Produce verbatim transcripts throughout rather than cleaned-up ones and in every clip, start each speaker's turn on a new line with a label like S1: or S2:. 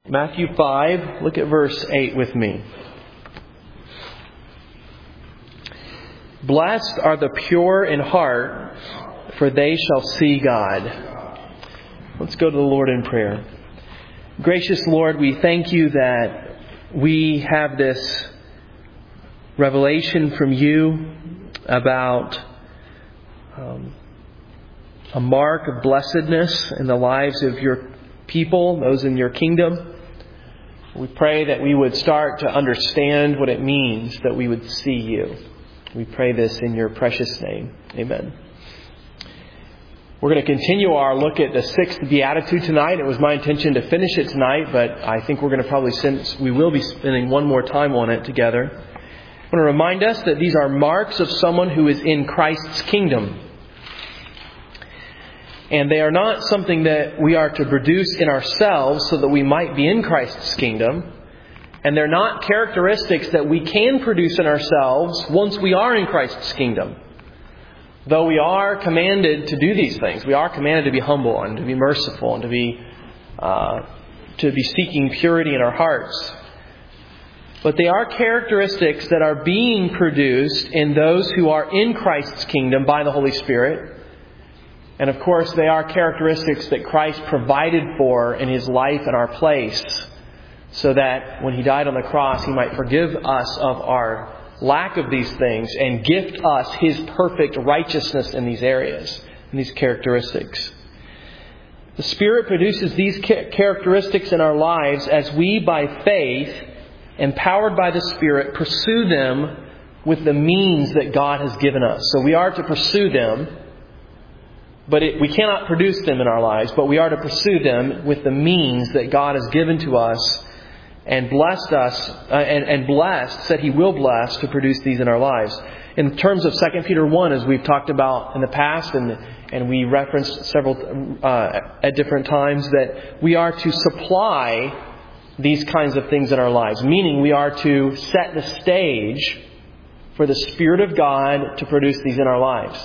S1: Matthew five, look at verse eight with me. Blessed are the pure in heart, for they shall see God. Let's go to the Lord in prayer. Gracious Lord, we thank you that we have this revelation from you about um, a mark of blessedness in the lives of your people, those in your kingdom. We pray that we would start to understand what it means that we would see you. We pray this in your precious name. Amen. We're going to continue our look at the sixth beatitude tonight. It was my intention to finish it tonight, but I think we're going to probably, since we will be spending one more time on it together. I want to remind us that these are marks of someone who is in Christ's kingdom. And they are not something that we are to produce in ourselves so that we might be in Christ's kingdom. And they're not characteristics that we can produce in ourselves once we are in Christ's kingdom. Though we are commanded to do these things. We are commanded to be humble and to be merciful and to be, uh, to be seeking purity in our hearts. But they are characteristics that are being produced in those who are in Christ's kingdom by the Holy Spirit. And of course, they are characteristics that Christ provided for in His life in our place, so that when He died on the cross, He might forgive us of our lack of these things and gift us His perfect righteousness in these areas, in these characteristics. The Spirit produces these characteristics in our lives as we, by faith, empowered by the Spirit, pursue them with the means that God has given us. So we are to pursue them. But it, we cannot produce them in our lives, but we are to pursue them with the means that God has given to us and blessed us, uh, and, and blessed, said He will bless to produce these in our lives. In terms of Second Peter one, as we've talked about in the past, and, and we referenced several uh, at different times, that we are to supply these kinds of things in our lives. Meaning we are to set the stage for the Spirit of God to produce these in our lives.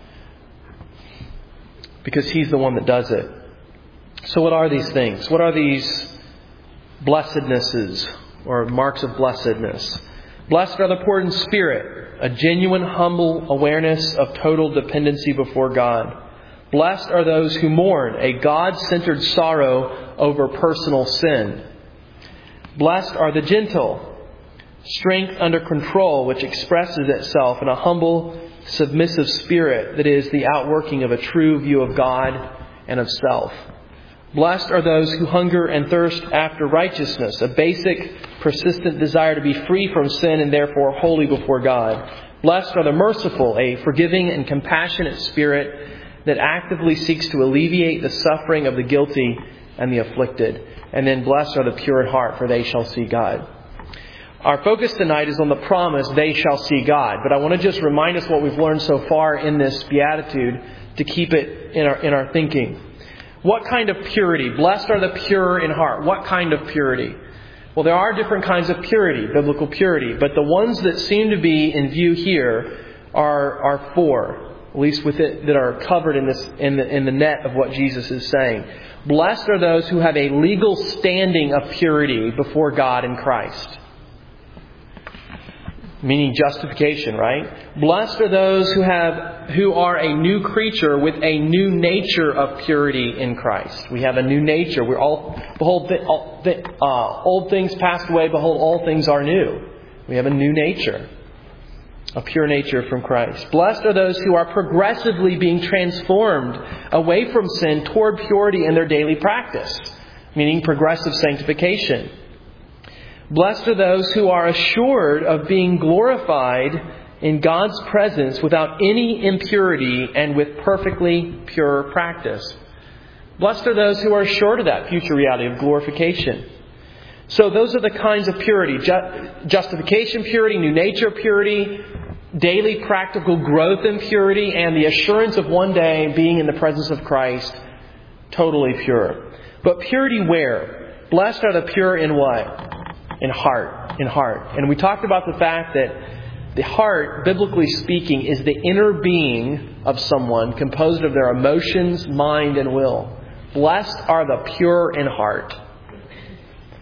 S1: Because He's the one that does it. So what are these things? What are these blessednesses or marks of blessedness? Blessed are the poor in spirit, a genuine humble awareness of total dependency before God. Blessed are those who mourn, a God-centered sorrow over personal sin. Blessed are the gentle, strength under control, which expresses itself in a humble, submissive spirit that is the outworking of a true view of God and of self. Blessed are those who hunger and thirst after righteousness, a basic, persistent desire to be free from sin and therefore holy before God. Blessed are the merciful, a forgiving and compassionate spirit that actively seeks to alleviate the suffering of the guilty and the afflicted. And then blessed are the pure in heart, for they shall see God. Our focus tonight is on the promise, they shall see God. But I want to just remind us what we've learned so far in this beatitude to keep it in our in our thinking. What kind of purity? Blessed are the pure in heart. What kind of purity? Well, there are different kinds of purity, biblical purity. But the ones that seem to be in view here are, are four, at least with it, that are covered in this in the, in the net of what Jesus is saying. Blessed are those who have a legal standing of purity before God in Christ. Meaning justification, right? Blessed are those who have, who are a new creature with a new nature of purity in Christ. We have a new nature. We're all, behold, the, all, the, uh, old things passed away. Behold, all things are new. We have a new nature, a pure nature from Christ. Blessed are those who are progressively being transformed away from sin toward purity in their daily practice, meaning progressive sanctification. Blessed are those who are assured of being glorified in God's presence without any impurity and with perfectly pure practice. Blessed are those who are assured of that future reality of glorification. So those are the kinds of purity. Ju- justification purity, new nature purity, daily practical growth in purity, and the assurance of one day being in the presence of Christ, totally pure. But purity where? Blessed are the pure in what? In heart, in heart. And we talked about the fact that the heart, biblically speaking, is the inner being of someone composed of their emotions, mind, and will. Blessed are the pure in heart.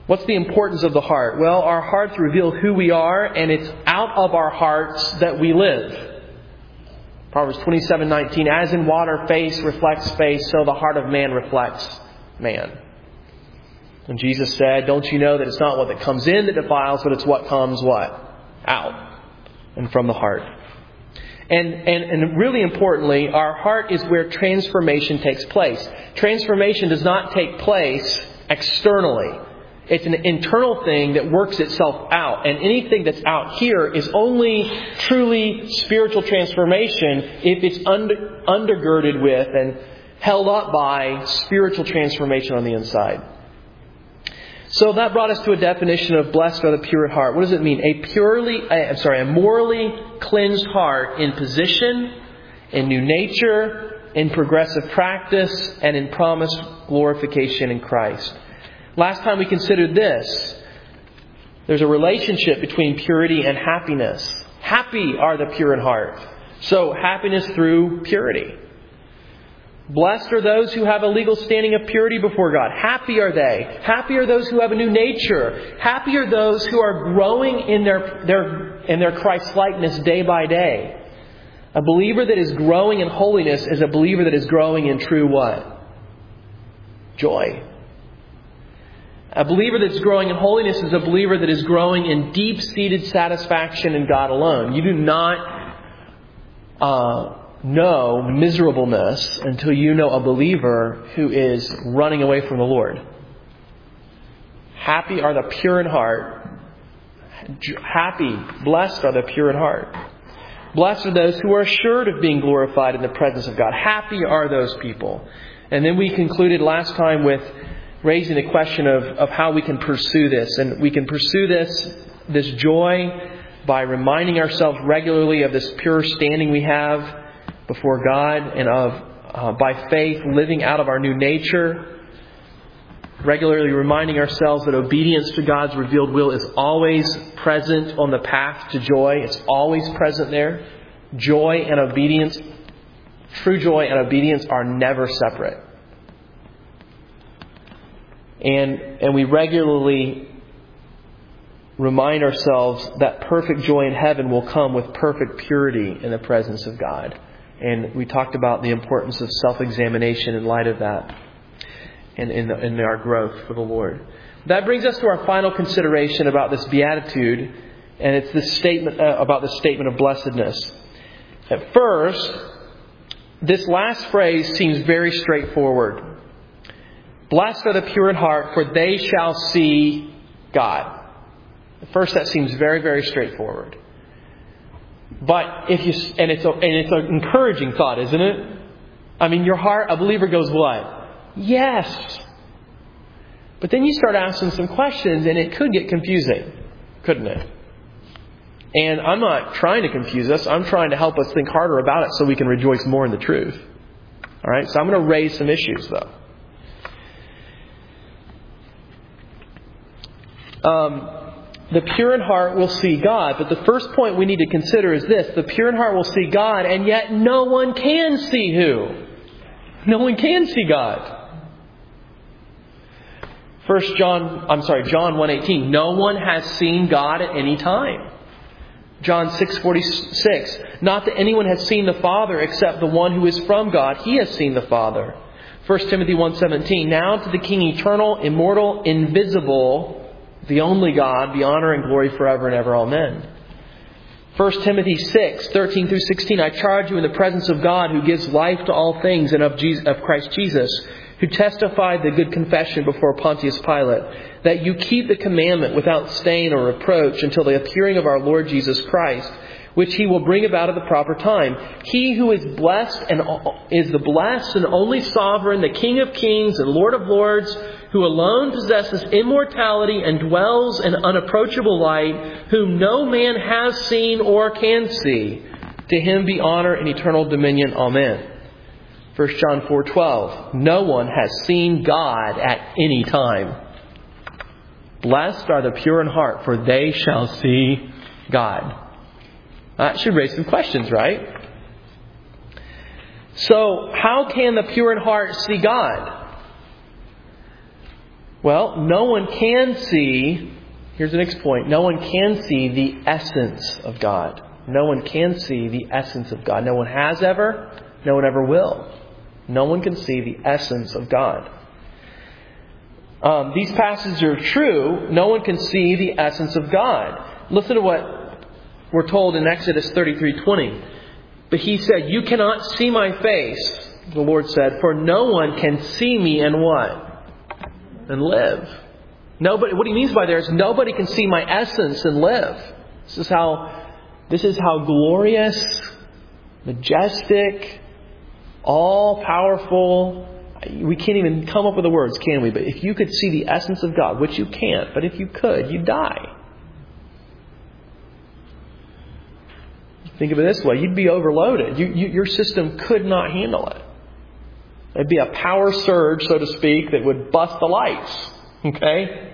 S1: What's the importance of the heart? Well, our hearts reveal who we are, and it's out of our hearts that we live. Proverbs twenty-seven nineteen, as in water face reflects face, so the heart of man reflects man. And Jesus said, don't you know that it's not what that comes in that defiles, but it's what comes what? Out. And from the heart. And, and, and really importantly, our heart is where transformation takes place. Transformation does not take place externally. It's an internal thing that works itself out. And anything that's out here is only truly spiritual transformation if it's under, undergirded with and held up by spiritual transformation on the inside. So that brought us to a definition of blessed are the pure at heart. What does it mean? A purely, I'm sorry, a morally cleansed heart in position, in new nature, in progressive practice, and in promised glorification in Christ. Last time we considered this. There's a relationship between purity and happiness. Happy are the pure in heart. So happiness through purity. Blessed are those who have a legal standing of purity before God. Happy are they. Happy are those who have a new nature. Happy are those who are growing in their, their, in their Christ-likeness day by day. A believer that is growing in holiness is a believer that is growing in true what? Joy. A believer that's growing in holiness is a believer that is growing in deep-seated satisfaction in God alone. You do not uh, know miserableness until you know a believer who is running away from the Lord. Happy are the pure in heart. Happy, blessed are the pure in heart. Blessed are those who are assured of being glorified in the presence of God. Happy are those people. And then we concluded last time with raising the question of, of how we can pursue this. And we can pursue this, this joy by reminding ourselves regularly of this pure standing we have before God, and of, uh, by faith, living out of our new nature. Regularly reminding ourselves that obedience to God's revealed will is always present on the path to joy. It's always present there. Joy and obedience, true joy and obedience are never separate. And and we regularly remind ourselves that perfect joy in heaven will come with perfect purity in the presence of God. And we talked about the importance of self-examination in light of that and in, in our growth for the Lord. That brings us to our final consideration about this beatitude, and it's this statement uh, about the statement of blessedness. At first, this last phrase seems very straightforward. Blessed are the pure in heart, for they shall see God. At first, that seems very, very straightforward. But if you and it's a, and it's an encouraging thought, isn't it? I mean, your heart, a believer goes what? Yes. But then you start asking some questions, and it could get confusing, couldn't it? And I'm not trying to confuse us. I'm trying to help us think harder about it so we can rejoice more in the truth. All right. So I'm going to raise some issues, though. Um, the pure in heart will see God. But the first point we need to consider is this. The pure in heart will see God, and yet no one can see who? No one can see God. First John, I'm sorry, John one eighteen. No one has seen God at any time. John six forty-six. Not that anyone has seen the Father except the one who is from God. He has seen the Father. First Timothy one seventeen. Now to the King eternal, immortal, invisible, the only God, be honor and glory forever and ever. Amen. First Timothy six thirteen through sixteen. I charge you in the presence of God, who gives life to all things, and of Jesus, of Christ Jesus, who testified the good confession before Pontius Pilate, that you keep the commandment without stain or reproach until the appearing of our Lord Jesus Christ, which He will bring about at the proper time. He who is blessed and is the blessed and only sovereign, the King of kings and Lord of lords, who alone possesses immortality and dwells in unapproachable light, whom no man has seen or can see. To Him be honor and eternal dominion. Amen. First John four twelve. No one has seen God at any time. Blessed are the pure in heart, for they shall see God. That should raise some questions, right? So, how can the pure in heart see God? Well, no one can see, here's the next point, no one can see the essence of God. No one can see the essence of God. No one has ever, no one ever will. No one can see the essence of God. Um, these passages are true. No one can see the essence of God. Listen to what we're told in Exodus thirty-three twenty. But he said, "You cannot see my face," the Lord said, "for no one can see me and what? And live." Nobody. What he means by there is nobody can see my essence and live. This is how, this is how glorious, majestic, all-powerful. We can't even come up with the words, can we? But if you could see the essence of God, which you can't, but if you could, you'd die. Think of it this way. You'd be overloaded. You, you, your system could not handle it. It'd be a power surge, so to speak, that would bust the lights. Okay?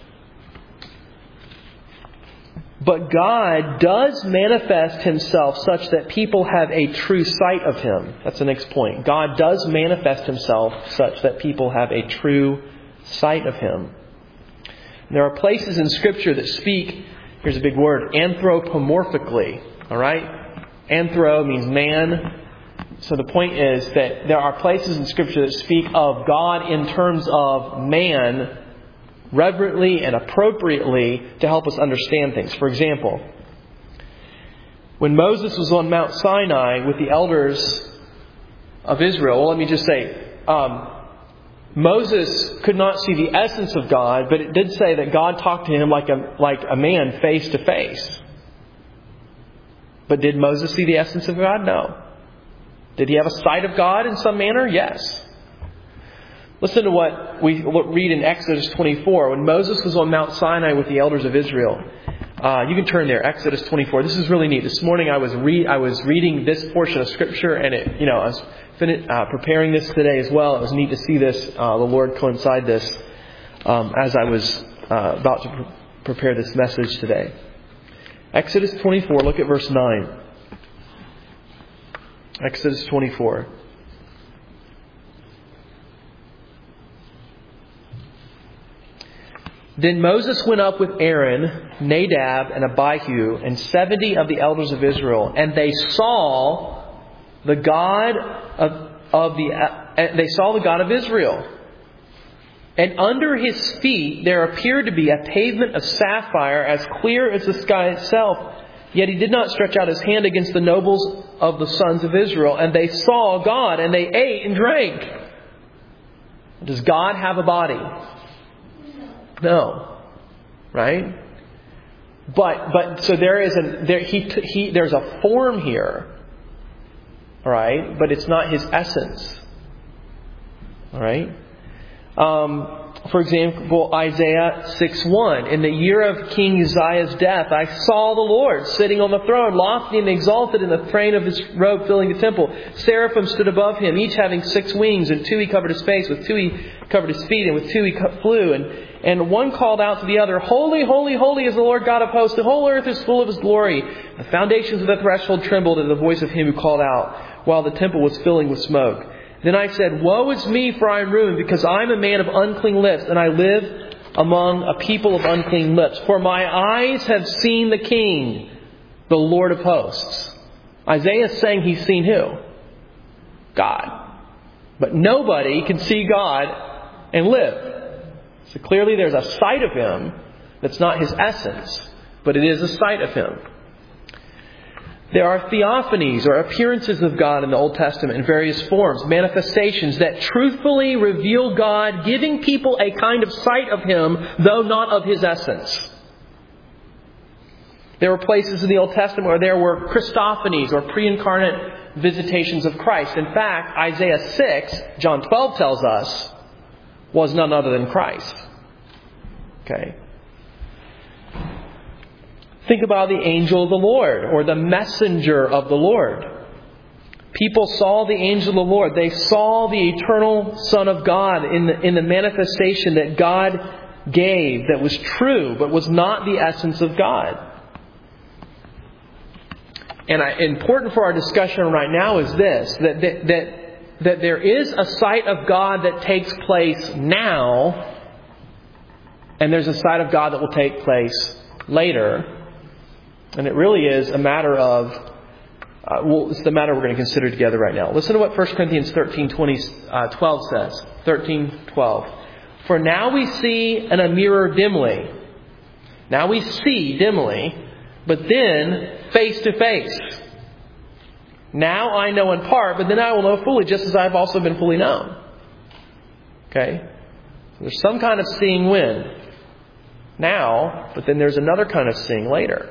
S1: But God does manifest Himself such that people have a true sight of Him. That's the next point. God does manifest Himself such that people have a true sight of Him. There are places in Scripture that speak, here's a big word, anthropomorphically. All right? Anthro means man. So the point is that there are places in Scripture that speak of God in terms of man reverently and appropriately to help us understand things. For example, when Moses was on Mount Sinai with the elders of Israel, well, let me just say, um, Moses could not see the essence of God, but it did say that God talked to him like a like a man face to face. But did Moses see the essence of God? No. Did he have a sight of God in some manner? Yes. Listen to what we read in Exodus twenty-four. When Moses was on Mount Sinai with the elders of Israel. Uh, you can turn there, Exodus twenty-four. This is really neat. This morning I was re- I was reading this portion of Scripture, and it, you know, I was fin- uh, preparing this today as well. It was neat to see this, uh, the Lord coincide this um, as I was uh, about to pre- prepare this message today. Exodus twenty-four, look at verse nine. Exodus twenty-four. Then Moses went up with Aaron, Nadab, and Abihu, and seventy of the elders of Israel, and they saw the God of, of the uh, they saw the God of Israel. And under his feet there appeared to be a pavement of sapphire, as clear as the sky itself. Yet he did not stretch out his hand against the nobles of the sons of Israel. And they saw God, and they ate and drank. Does God have a body? No. Right? But but so there is a there he he there's a form here. All right, but it's not his essence. All right? Um For example, Isaiah six one. In the year of King Uzziah's death, I saw the Lord sitting on the throne, lofty and exalted, in the train of his robe filling the temple. Seraphim stood above him, each having six wings, and two he covered his face, with two he covered his feet, and with two he flew. And, and one called out to the other, Holy, holy, holy is the Lord God of hosts. The whole earth is full of His glory. The foundations of the threshold trembled at the voice of Him who called out, while the temple was filling with smoke. Then I said, Woe is me, for I am ruined, because I am a man of unclean lips, and I live among a people of unclean lips. For my eyes have seen the King, the Lord of hosts. Isaiah is saying he's seen who? God. But nobody can see God and live. So clearly there's a sight of Him that's not His essence, but it is a sight of Him. There are theophanies, or appearances of God in the Old Testament in various forms, manifestations that truthfully reveal God, giving people a kind of sight of Him, though not of His essence. There were places in the Old Testament where there were Christophanies, or pre-incarnate visitations of Christ. In fact, Isaiah six, John twelve tells us, was none other than Christ. Okay. Think about the angel of the Lord, or the messenger of the Lord. People saw the angel of the Lord. They saw the eternal Son of God in the, in the manifestation that God gave, that was true, but was not the essence of God. And I, important for our discussion right now is this, that, that, that, that there is a sight of God that takes place now, And there's a side of God that will take place later. And it really is a matter of, uh, well, it's the matter we're going to consider together right now. Listen to what First Corinthians thirteen, twenty, uh, twelve says. thirteen, twelve. For now we see in a mirror dimly. Now we see dimly, but then face to face. Now I know in part, but then I will know fully, just as I have also been fully known. Okay? So there's some kind of seeing when. Now, but then there's another kind of seeing later.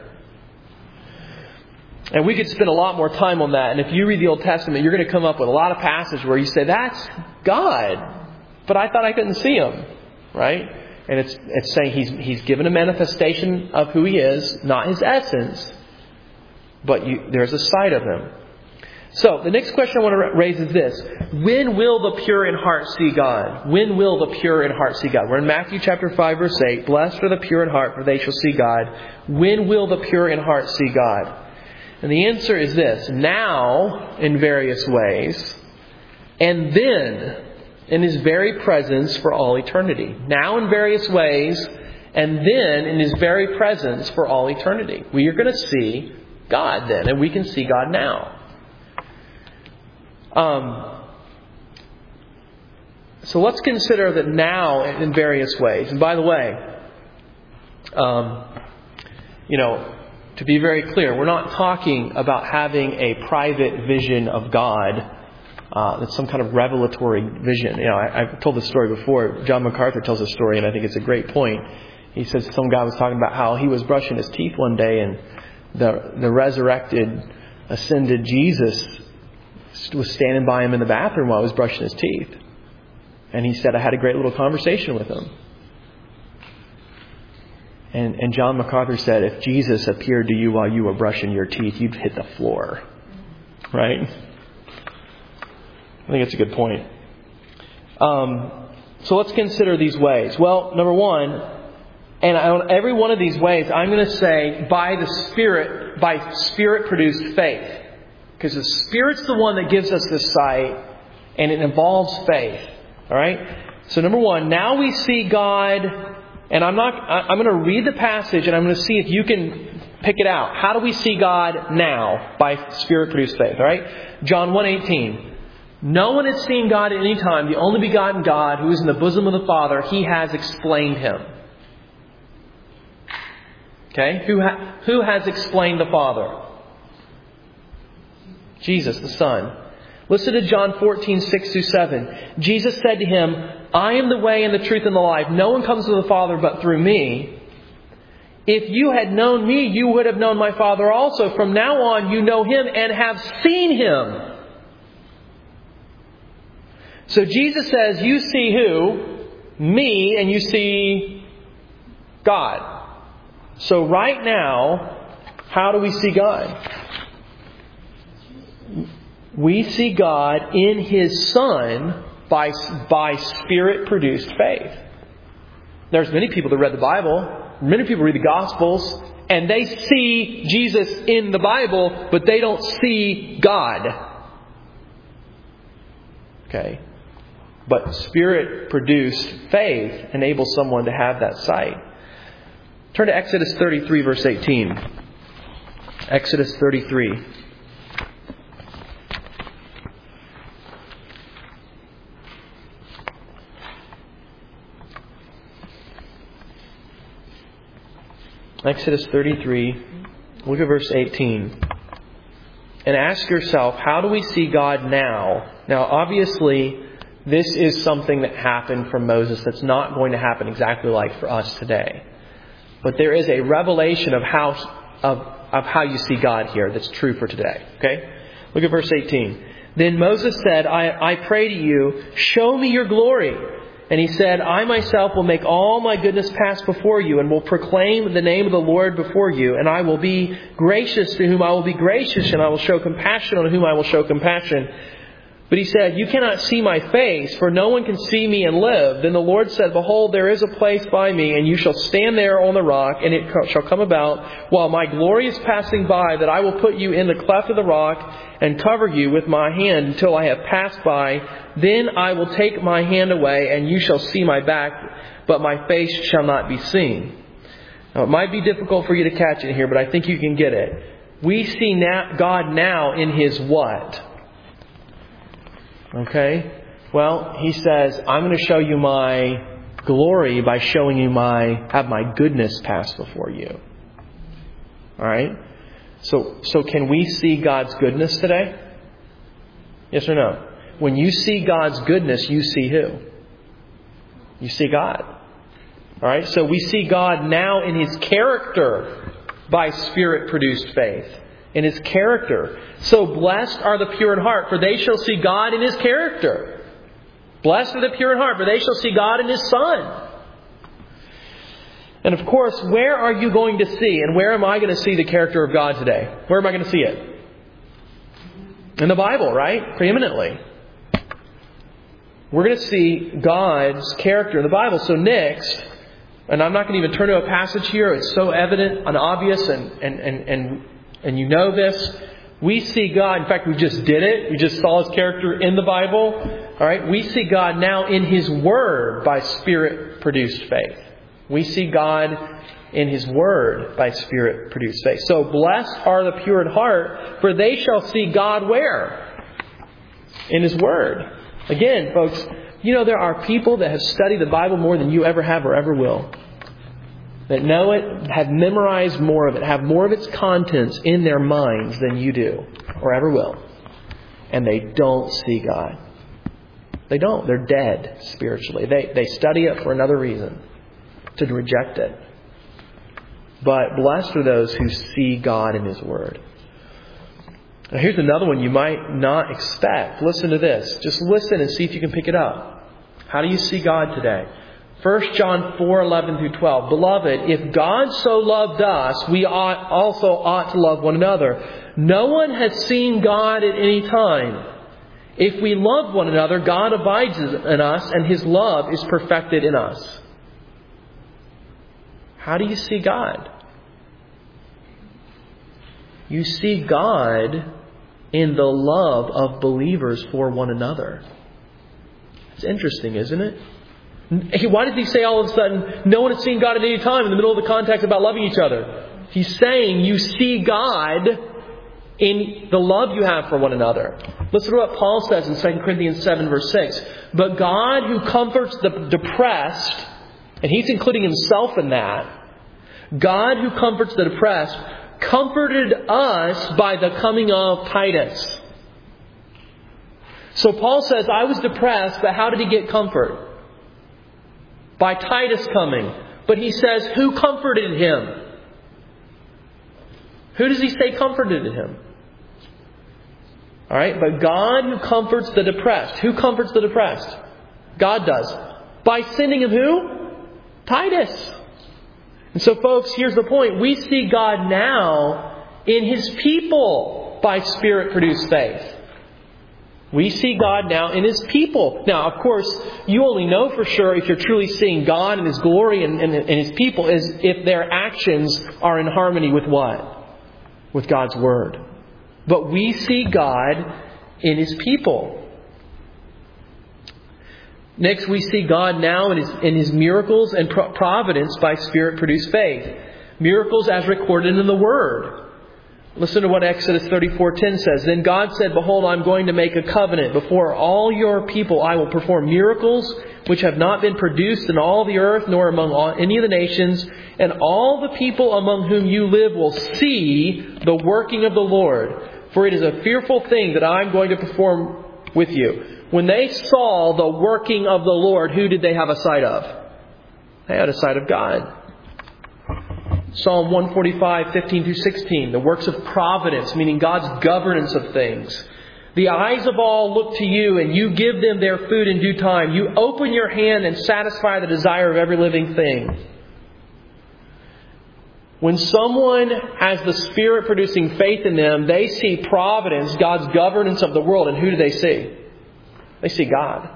S1: And we could spend a lot more time on that. And if you read the Old Testament, you're going to come up with a lot of passages where you say, that's God. But I thought I couldn't see Him. Right? And it's it's saying He's He's given a manifestation of who He is, not His essence. But you, there's a side of Him. So, the next question I want to raise is this. When will the pure in heart see God? When will the pure in heart see God? We're in Matthew chapter five, verse eight. Blessed are the pure in heart, for they shall see God. When will the pure in heart see God? And the answer is this. Now, in various ways. And then, in His very presence for all eternity. Now in various ways. And then, in His very presence for all eternity. We are going to see God then. And we can see God now. Um, so let's consider that now in various ways. And by the way, um, you know, to be very clear, we're not talking about having a private vision of God. Uh, that's some kind of revelatory vision. You know, I, I've told this story before. John MacArthur tells a story, and I think it's a great point. He says some guy was talking about how he was brushing his teeth one day, and the the resurrected, ascended Jesus was standing by him in the bathroom while he was brushing his teeth. And he said, I had a great little conversation with him. And, and John MacArthur said, if Jesus appeared to you while you were brushing your teeth, you'd hit the floor. Right? I think it's a good point. Um, so let's consider these ways. Well, number one, and on every one of these ways, I'm going to say by the Spirit, by Spirit-produced faith. Because the Spirit's the one that gives us this sight, and it involves faith. All right? So number one, now we see God, and I'm not. I'm going to read the passage, and I'm going to see if you can pick it out. How do we see God now by Spirit-produced faith? All right? John one eighteen. No one has seen God at any time. The only begotten God, who is in the bosom of the Father, He has explained Him. Okay? Who ha- who has explained the Father? Jesus, the Son. Listen to John fourteen, six through seven. Jesus said to him, I am the way and the truth and the life. No one comes to the Father but through me. If you had known me, you would have known my Father also. From now on, you know Him and have seen Him. So Jesus says, you see who? Me, and you see God. So right now, how do we see God? We see God in His Son by, by Spirit-produced faith. There's many people that read the Bible. Many people read the Gospels. And they see Jesus in the Bible, but they don't see God. Okay? But Spirit-produced faith enables someone to have that sight. Turn to Exodus thirty-three, verse eighteen. Exodus thirty-three. Exodus thirty-three, look at verse eighteen. And ask yourself, how do we see God now? Now, obviously, this is something that happened from Moses that's not going to happen exactly like for us today. But there is a revelation of how of, of how you see God here that's true for today. Okay? Look at verse eighteen. Then Moses said, I, I pray to you, show me your glory. And he said, I myself will make all my goodness pass before you and will proclaim the name of the Lord before you. And I will be gracious to whom I will be gracious, and I will show compassion on whom I will show compassion. But he said, you cannot see my face, for no one can see me and live. Then the Lord said, behold, there is a place by me, and you shall stand there on the rock, and it shall come about, while my glory is passing by, that I will put you in the cleft of the rock and cover you with my hand until I have passed by. Then I will take my hand away, and you shall see my back, but my face shall not be seen. Now, it might be difficult for you to catch it here, but I think you can get it. We see now, God now in His what? Okay? Well, He says, I'm going to show you my glory by showing you my, have my goodness pass before you. Alright? So, so can we see God's goodness today? Yes or no? When you see God's goodness, you see who? You see God. Alright? So we see God now in His character by Spirit-produced faith. In His character. So blessed are the pure in heart, for they shall see God in His character. Blessed are the pure in heart, for they shall see God in His Son. And of course, where are you going to see, and where am I going to see the character of God today? Where am I going to see it? In the Bible, right? Preeminently. We're going to see God's character in the Bible. So next, and I'm not going to even turn to a passage here. It's so evident and obvious, and, and, and, and, and you know this. We see God, in fact, we just did it. We just saw His character in the Bible. All right, we see God now in His Word by Spirit-produced faith. We see God in His Word by Spirit-produced faith. So, blessed are the pure in heart, for they shall see God where? In His Word. Again, folks, you know there are people that have studied the Bible more than you ever have or ever will. That know it, have memorized more of it, have more of its contents in their minds than you do or ever will. And they don't see God. They don't. They're dead spiritually. They, they study it for another reason. To reject it. But blessed are those who see God in His Word. Now here's another one you might not expect. Listen to this. Just listen and see if you can pick it up. How do you see God today? First John four, eleven through twelve. Beloved, if God so loved us, we ought also ought to love one another. No one has seen God at any time. If we love one another, God abides in us, and His love is perfected in us. How do you see God? You see God in the love of believers for one another. It's interesting, isn't it? Why does He say all of a sudden, no one has seen God at any time in the middle of the context about loving each other? He's saying you see God in the love you have for one another. Listen to what Paul says in Second Corinthians seven verse six. But God who comforts the depressed, and he's including himself in that, God who comforts the depressed, comforted us by the coming of Titus. So Paul says, I was depressed, but how did he get comfort? By Titus coming. But he says, who comforted him? Who does he say comforted him? Alright, but God who comforts the depressed. Who comforts the depressed? God does. By sending him who? Titus. And so folks, here's the point. We see God now in His people by Spirit-produced faith. We see God now in His people. Now, of course, you only know for sure if you're truly seeing God and His glory and, and, and His people is if their actions are in harmony with what? With God's Word. But we see God in His people. Next, we see God now in His, in his miracles and providence by Spirit-produced faith. Miracles as recorded in the Word. Listen to what Exodus thirty-four ten says. Then God said, Behold, I'm going to make a covenant. Before all your people I will perform miracles which have not been produced in all the earth, nor among all, any of the nations. And all the people among whom you live will see the working of the Lord. For it is a fearful thing that I'm going to perform with you. When they saw the working of the Lord, who did they have a sight of? They had a sight of God. Psalm one forty-five, fifteen through sixteen. The works of providence, meaning God's governance of things. The eyes of all look to you, and you give them their food in due time. You open your hand and satisfy the desire of every living thing. When someone has the Spirit producing faith in them, they see providence, God's governance of the world. And who do they see? They see God.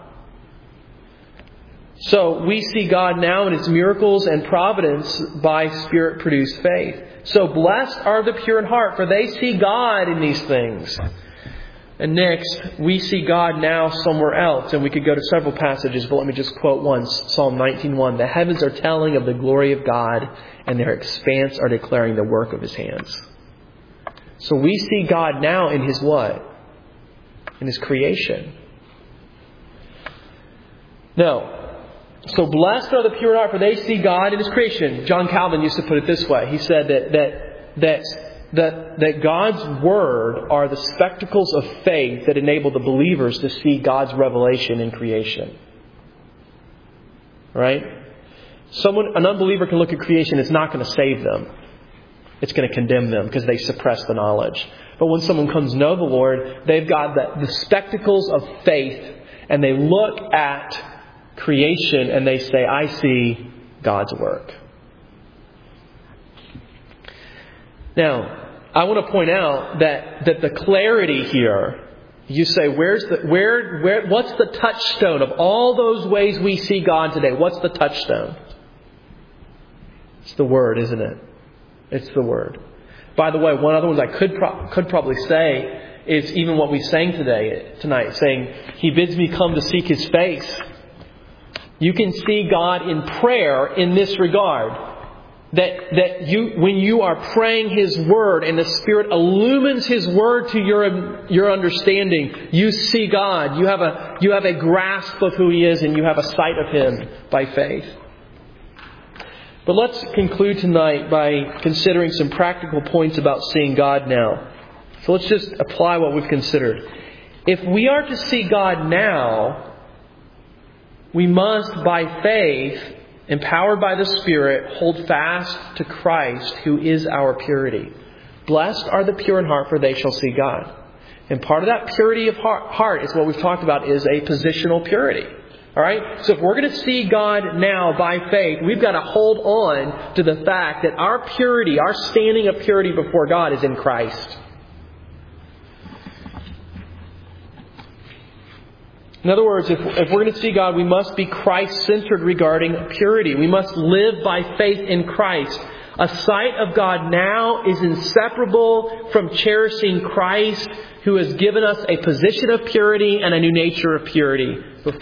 S1: So we see God now in His miracles and providence by Spirit-produced faith. So blessed are the pure in heart, for they see God in these things. And next, we see God now somewhere else. And we could go to several passages, but let me just quote one. Psalm nineteen one. The heavens are telling of the glory of God, and their expanse are declaring the work of His hands. So we see God now in His what? In His creation. Now, so blessed are the pure in heart, for they see God in His creation. John Calvin used to put it this way. He said that that that that that God's Word are the spectacles of faith that enable the believers to see God's revelation in creation. Right? Someone, an unbeliever can look at creation, it's not going to save them. It's going to condemn them because they suppress the knowledge. But when someone comes to know the Lord, they've got the, the spectacles of faith, and they look at creation and they say, I see God's work. Now, I want to point out that, that the clarity here, you say, where's the where where what's the touchstone of all those ways we see God today? What's the touchstone? It's the Word, isn't it? It's the Word. By the way, one other one I could pro- could probably say is even what we sang today tonight, saying, He bids me come to seek His face. You can see God in prayer in this regard. That that you when you are praying His Word and the Spirit illumines His Word to your your understanding, you see God. You have a you have a grasp of who He is, and you have a sight of Him by faith. But let's conclude tonight by considering some practical points about seeing God now. So let's just apply what we've considered. If we are to see God now, we must, by faith, empowered by the Spirit, hold fast to Christ, who is our purity. Blessed are the pure in heart, for they shall see God. And part of that purity of heart is what we've talked about, is a positional purity. All right? So if we're going to see God now by faith, we've got to hold on to the fact that our purity, our standing of purity before God is in Christ. In other words, if, if we're going to see God, we must be Christ-centered regarding purity. We must live by faith in Christ. A sight of God now is inseparable from cherishing Christ, who has given us a position of purity and a new nature of purity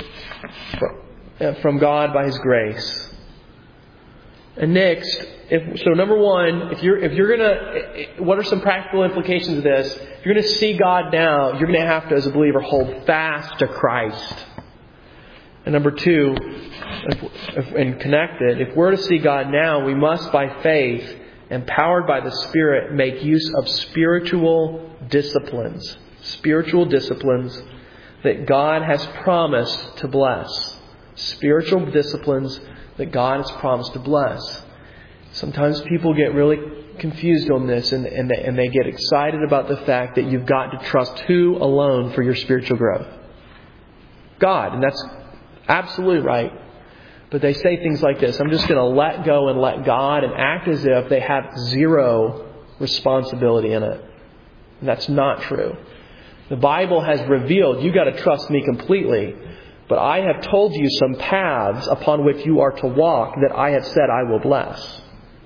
S1: from God by His grace. And next, if, so number one, if you're if you're gonna, what are some practical implications of this? If you're gonna see God now, you're gonna have to, as a believer, hold fast to Christ. And number two, if, if, and connected, if we're to see God now, we must, by faith, empowered by the Spirit, make use of spiritual disciplines, spiritual disciplines that God has promised to bless, spiritual disciplines that God has promised to bless. Sometimes people get really confused on this, and, and, they, and they get excited about the fact that you've got to trust who alone for your spiritual growth? God. And that's absolutely right. But they say things like this: I'm just going to let go and let God, and act as if they have zero responsibility in it. And that's not true. The Bible has revealed you've got to trust me completely. But I have told you some paths upon which you are to walk that I have said I will bless.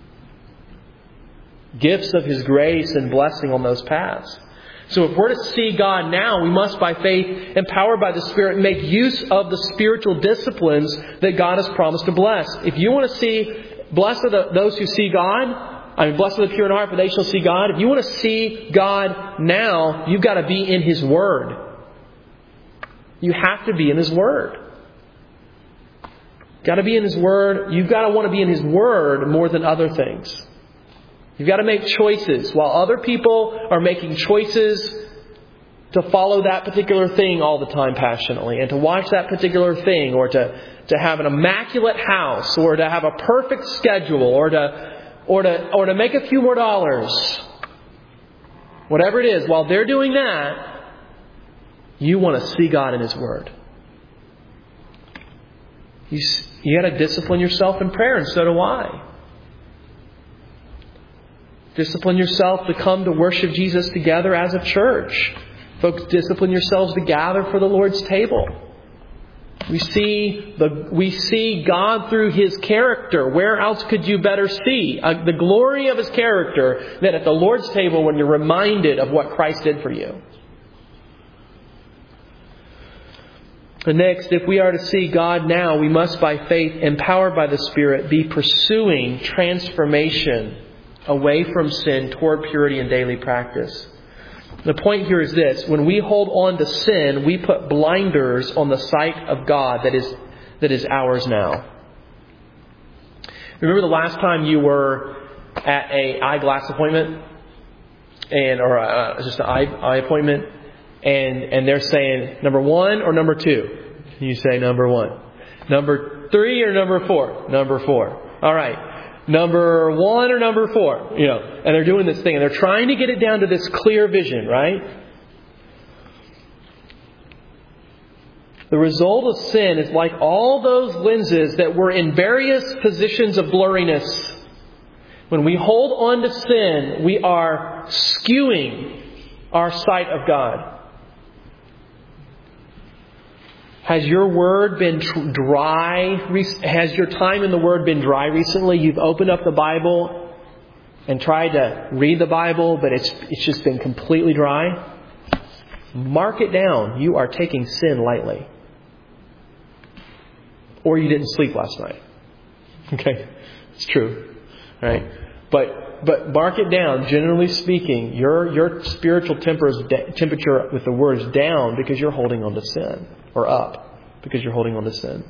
S1: Gifts of His grace and blessing on those paths. So if we're to see God now, we must, by faith, empowered by the Spirit, make use of the spiritual disciplines that God has promised to bless. If you want to see, blessed are the, those who see God, I mean, blessed are the pure in heart, for they shall see God. If you want to see God now, you've got to be in His Word. You have to be in His Word. You've got to be in His Word. You've got to want to be in His Word more than other things. You've got to make choices. While other people are making choices to follow that particular thing all the time passionately, and to watch that particular thing, or to, to have an immaculate house, or to have a perfect schedule, or to, or to, or to make a few more dollars. Whatever it is, while they're doing that, you want to see God in His Word. You, you got to discipline yourself in prayer, and so do I. Discipline yourself to come to worship Jesus together as a church. Folks, discipline yourselves to gather for the Lord's table. We see the we see God through His character. Where else could you better see uh, the glory of His character than at the Lord's table when you're reminded of what Christ did for you? And next, if we are to see God now, we must by faith, empowered by the Spirit, be pursuing transformation away from sin toward purity in daily practice. The point here is this: when we hold on to sin, we put blinders on the sight of God that is that is ours now. Remember the last time you were at a eyeglass appointment, and or uh, just an eye, eye appointment, and and they're saying number one or number two? You say number one. Number three or number four? Number four. All right. Number one or number four? You know, and they're doing this thing, and they're trying to get it down to this clear vision, right? The result of sin is like all those lenses that were in various positions of blurriness. When we hold on to sin, we are skewing our sight of God. Has your word been dry? Has your time in the Word been dry recently? You've opened up the Bible and tried to read the Bible, but it's it's just been completely dry. Mark it down. You are taking sin lightly. Or you didn't sleep last night. Okay? It's true. Right? But but mark it down. Generally speaking, your your spiritual temper is de- temperature with the Word is down because you're holding on to sin. Or up because you're holding on to sin.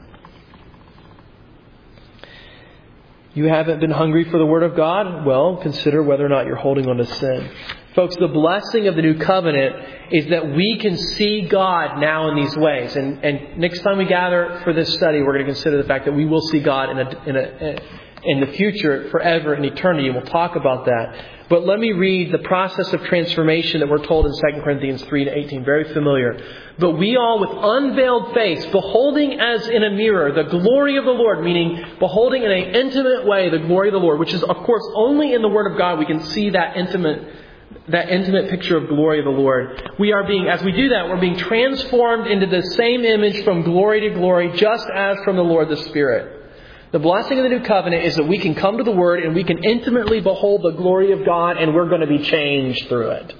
S1: You haven't been hungry for the Word of God? Well, consider whether or not you're holding on to sin. Folks, the blessing of the new covenant is that we can see God now in these ways. And, and next time we gather for this study, we're going to consider the fact that we will see God in a, in a, in the future, forever, in eternity. And we'll talk about that. But let me read the process of transformation that we're told in Second Corinthians three to eighteen. Very familiar. But we all with unveiled face, beholding as in a mirror the glory of the Lord, meaning beholding in an intimate way the glory of the Lord, which is, of course, only in the Word of God we can see that intimate, that intimate picture of glory of the Lord. We are being, as we do that, we're being transformed into the same image from glory to glory, just as from the Lord the Spirit. The blessing of the new covenant is that we can come to the Word and we can intimately behold the glory of God, and we're going to be changed through it.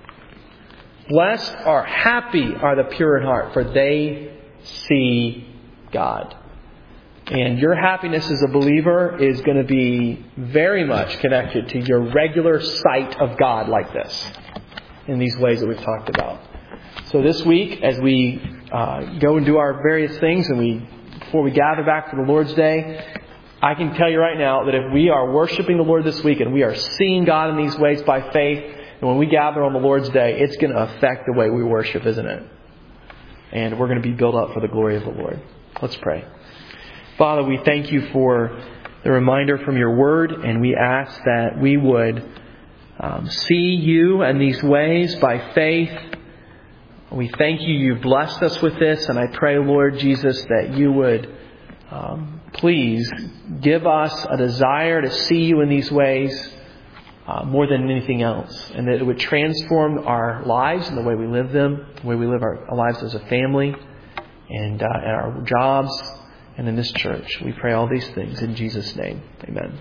S1: Blessed or happy are the pure in heart, for they see God. And your happiness as a believer is going to be very much connected to your regular sight of God like this, in these ways that we've talked about. So this week, as we uh, go and do our various things, and we before we gather back for the Lord's Day, I can tell you right now that if we are worshiping the Lord this week and we are seeing God in these ways by faith, and when we gather on the Lord's Day, it's going to affect the way we worship, isn't it? And we're going to be built up for the glory of the Lord. Let's pray. Father, we thank you for the reminder from your Word, and we ask that we would um, see you in these ways by faith. We thank you, you've blessed us with this, and I pray, Lord Jesus, that you would um, please give us a desire to see you in these ways uh, more than anything else, and that it would transform our lives and the way we live them, the way we live our, our lives as a family, and, uh, and our jobs, and in this church. We pray all these things in Jesus' name. Amen.